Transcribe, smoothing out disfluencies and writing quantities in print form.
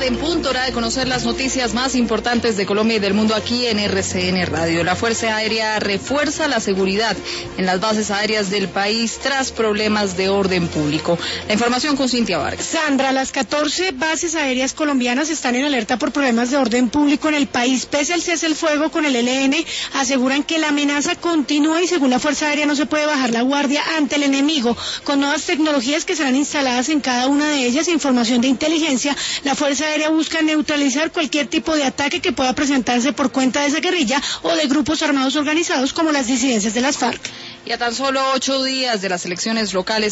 tarde en punto, hora de conocer las noticias más importantes de Colombia y del mundo aquí en RCN Radio. La Fuerza Aérea refuerza la seguridad en las bases aéreas del país tras problemas de orden público. La información con Cintia Vargas. Sandra, las 14 bases aéreas colombianas están en alerta por problemas de orden público en el país. Pese al cese el fuego con el ELN, aseguran que la amenaza continúa y según la Fuerza Aérea no se puede bajar la guardia ante el enemigo. Con nuevas tecnologías que serán instaladas en cada una de ellas e información de inteligencia, la Fuerza Aérea busca neutralizar cualquier tipo de ataque que pueda presentarse por cuenta de esa guerrilla o de grupos armados organizados como las disidencias de las FARC. Y a tan solo 8 días de las elecciones locales